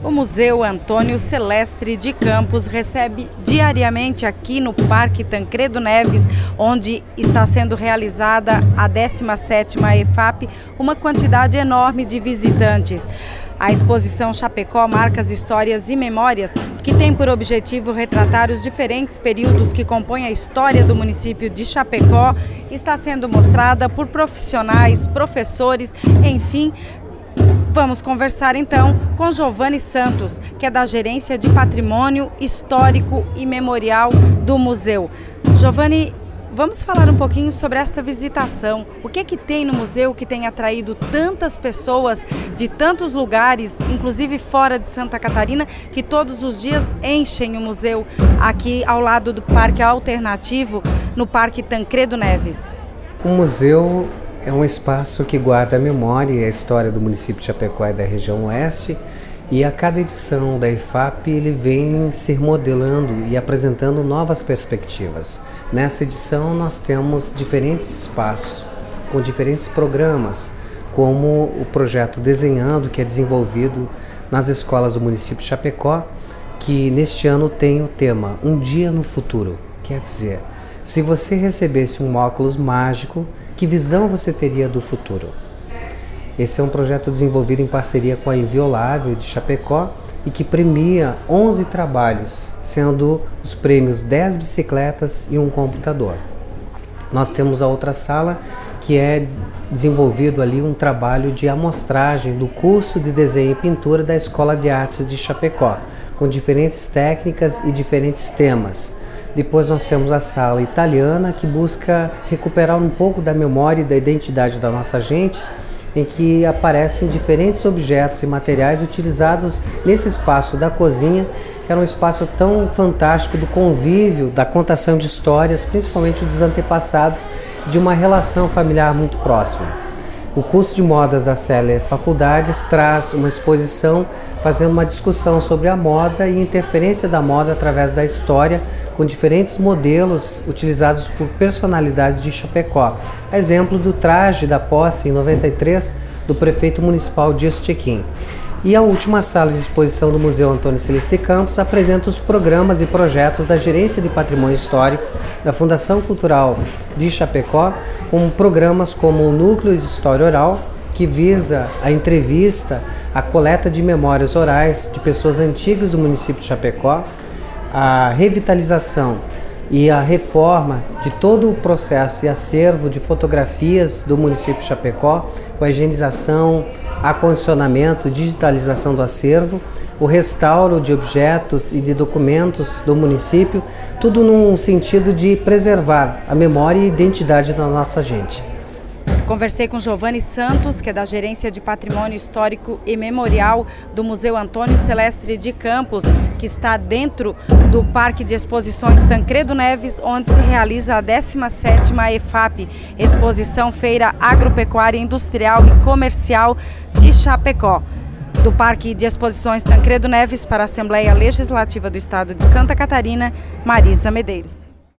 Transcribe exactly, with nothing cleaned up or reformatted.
O Museu Antônio Celestre de Campos recebe diariamente aqui no Parque Tancredo Neves, onde está sendo realizada a décima sétima EFAP, uma quantidade enorme de visitantes. A exposição Chapecó, Marcas, Histórias e Memórias, que tem por objetivo retratar os diferentes períodos que compõem a história do município de Chapecó, está sendo mostrada por profissionais, professores, enfim. Vamos conversar então com Giovanni Santos, que é da Gerência de Patrimônio Histórico e Memorial do museu. Giovanni, vamos falar um pouquinho sobre esta visitação. O que é que tem no museu que tem atraído tantas pessoas de tantos lugares, inclusive fora de Santa Catarina, que todos os dias enchem o museu aqui ao lado do Parque Alternativo, no Parque Tancredo Neves? O museu é um espaço que guarda a memória e a história do município de Chapecó e da região oeste, e a cada edição da EFAP ele vem se modelando e apresentando novas perspectivas. Nessa edição nós temos diferentes espaços com diferentes programas, como o projeto Desenhando, que é desenvolvido nas escolas do município de Chapecó, que neste ano tem o tema Um Dia no Futuro. Quer dizer, se você recebesse um óculos mágico, que visão você teria do futuro? Esse é um projeto desenvolvido em parceria com a Inviolável de Chapecó e que premia onze trabalhos, sendo os prêmios dez bicicletas e um computador. Nós temos a outra sala que é desenvolvido ali um trabalho de amostragem do curso de desenho e pintura da Escola de Artes de Chapecó, com diferentes técnicas e diferentes temas. Depois nós temos a sala italiana, que busca recuperar um pouco da memória e da identidade da nossa gente, em que aparecem diferentes objetos e materiais utilizados nesse espaço da cozinha, que era um espaço tão fantástico do convívio, da contação de histórias, principalmente dos antepassados, de uma relação familiar muito próxima. O curso de modas da Celer Faculdades traz uma exposição fazendo uma discussão sobre a moda e interferência da moda através da história, com diferentes modelos utilizados por personalidades de Chapecó. A exemplo do traje da posse em noventa e três do prefeito municipal Dias Tequim. E a última sala de exposição do Museu Antônio Celestre de Campos apresenta os programas e projetos da Gerência de Patrimônio Histórico da Fundação Cultural de Chapecó, com programas como o Núcleo de História Oral, que visa a entrevista, a coleta de memórias orais de pessoas antigas do município de Chapecó, a revitalização e a reforma de todo o processo e acervo de fotografias do município de Chapecó, com a higienização, acondicionamento, digitalização do acervo, o restauro de objetos e de documentos do município, tudo num sentido de preservar a memória e identidade da nossa gente. Conversei com Giovanni Santos, que é da Gerência de Patrimônio Histórico e Memorial do Museu Antônio Celestre de Campos, que está dentro do Parque de Exposições Tancredo Neves, onde se realiza a décima sétima EFAP, Exposição Feira Agropecuária Industrial e Comercial de Chapecó. Do Parque de Exposições Tancredo Neves para a Assembleia Legislativa do Estado de Santa Catarina, Marisa Medeiros.